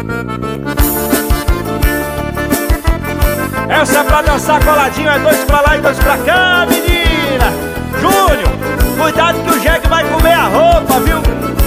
Essa é pra dançar coladinho, é dois pra lá e dois pra cá, menina. Júnior, cuidado que o jegue vai comer a roupa, viu?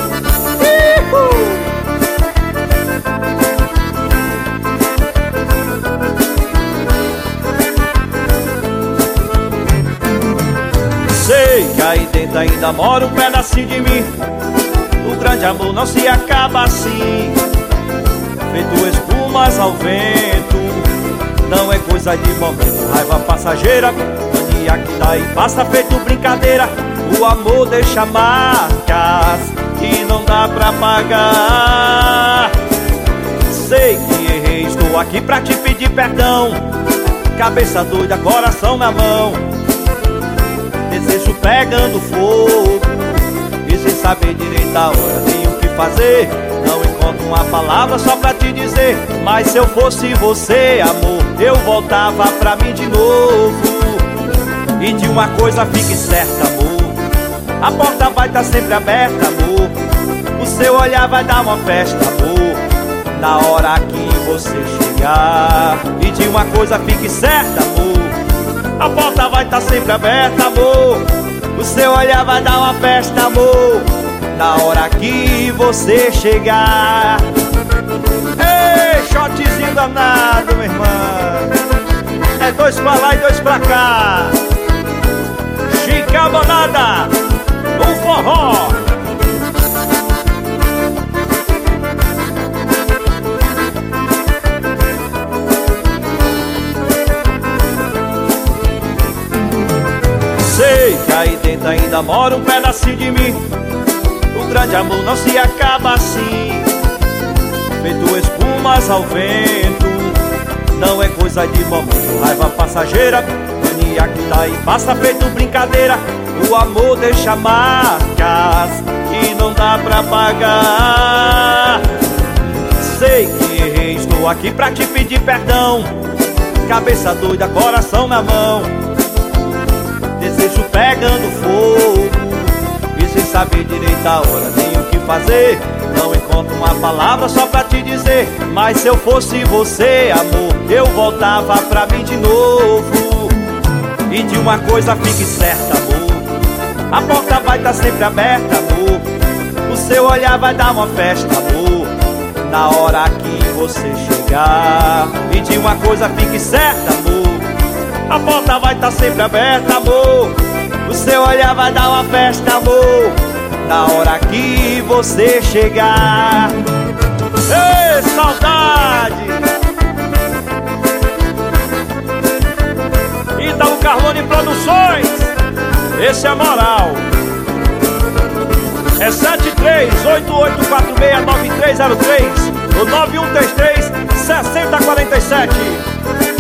Sei que aí dentro ainda mora um pedacinho de mim. O grande amor não se acaba assim, feito espumas ao vento. Não é coisa de momento, raiva passageira, mania que dá e passa feito brincadeira. O amor deixa marcas que não dá pra pagar. Sei que errei, estou aqui pra te pedir perdão. Cabeça doida, coração na mão, desejo pegando fogo e sem saber direito a hora nem o que fazer. Não encontro uma palavra só pra te dizer, mas se eu fosse você, amor, eu voltava pra mim de novo. E de uma coisa fique certa, amor, a porta vai estar sempre aberta, amor. O seu olhar vai dar uma festa, amor, na hora que você chegar. E de uma coisa fique certa, amor, a porta vai estar sempre aberta, amor. O seu olhar vai dar uma festa, amor, na hora que você chegar. Ei, shotzinho danado, minha irmã. É dois pra lá e dois pra cá. Chicabonada, o forró. Sei que aí dentro ainda mora um pedacinho de mim. O grande amor não se acaba assim, feito espumas ao vento. Não é coisa de momento, raiva passageira, mania que dá e passa feito brincadeira. O amor deixa marcas que não dá pra pagar. Sei que errei, estou aqui pra te pedir perdão. Cabeça doida, coração na mão, desejo pegando fogo e sem saber direito a hora nem o que fazer. Não encontro uma palavra só pra te dizer, mas se eu fosse você, amor, eu voltava pra mim de novo. E de uma coisa fique certa, amor, a porta vai estar sempre aberta, amor. O seu olhar vai dar uma festa, amor, na hora que você chegar. E de uma coisa fique certa, amor, a porta vai estar sempre aberta, amor. O seu olhar vai dar uma festa, amor, na hora que você chegar. Ei, saudade! Ítalo Carlone Produções, esse é moral. É 73-8846-9303 ou 9133-6047.